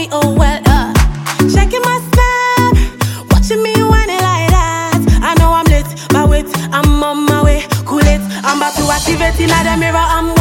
oh well. Checking my step, watching me whine it like that. I know I'm lit, but wait, I'm on my way. Cool it, I'm about to activate in the mirror. I'm